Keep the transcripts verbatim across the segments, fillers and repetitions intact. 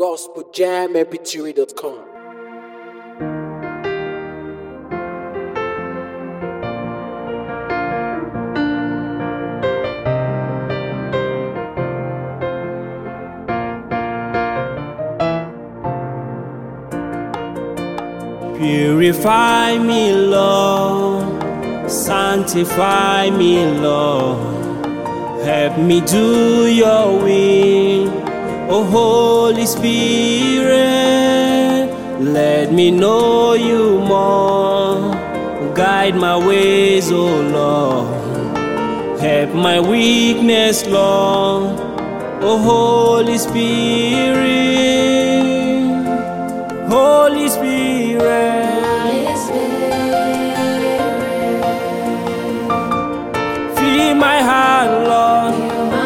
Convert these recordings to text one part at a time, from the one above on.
gospel jam m p three dot com. Purify me, Lord, sanctify me, Lord, help me do your will, oh Holy Spirit, let me know you more, guide my ways, oh Lord, help my weakness, Lord, oh Holy Spirit, Holy Spirit. Fill my heart, Lord.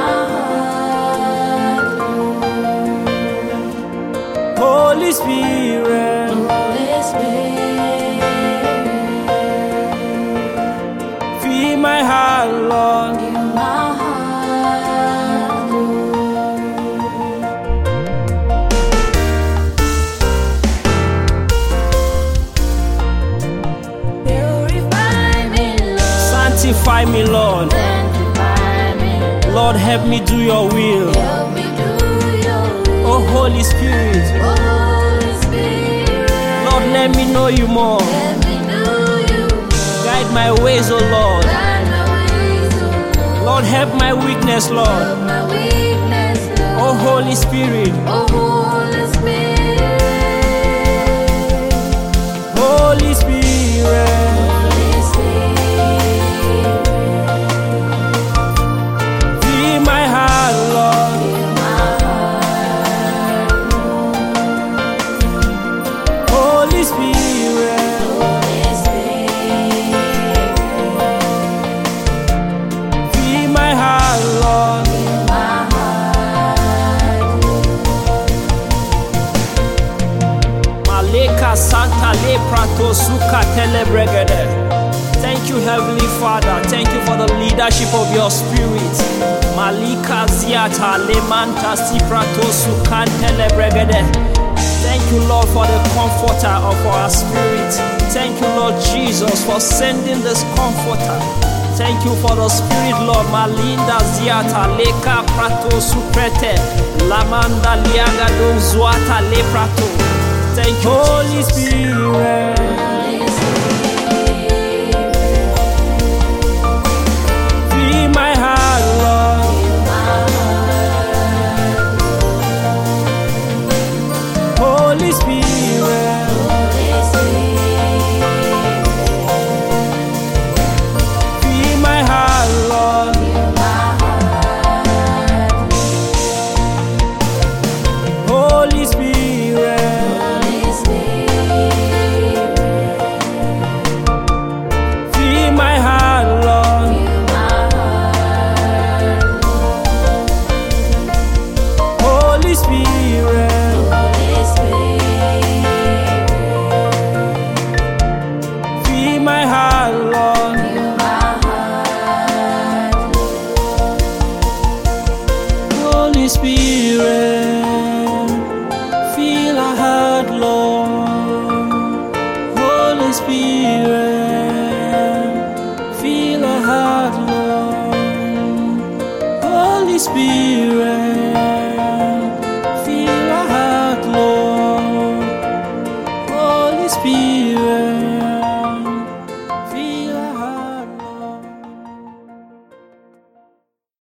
Holy Spirit. Fill my heart, Lord. Sanctify me, Lord. Lord, help me do your will. Oh, Holy Spirit. Lord, let me know you more. Guide my ways, oh Lord. Lord, help my weakness, Lord. Oh, Holy Spirit. Holy Spirit. Santa Le Prato Suka Telebregede. Thank you, Heavenly Father. Thank you for the leadership of your spirit. Malika Ziata Lemanta Siprato Sukan Telebregede. Thank you, Lord, for the comforter of our spirit. Thank you, Lord Jesus, for sending this comforter. Thank you for the spirit, Lord. Malinda Ziata Leka Prato Suprete Lamanda Liaga Don Zuata Le Prato. Thank you, Holy Spirit. Fill my heart, Lord. Holy Spirit. Fill my heart, Lord. Holy Spirit. Spirit, feel our heart, Lord. Holy Spirit, feel our heart, Lord. Holy Spirit, feel our heart, Lord. Holy Spirit.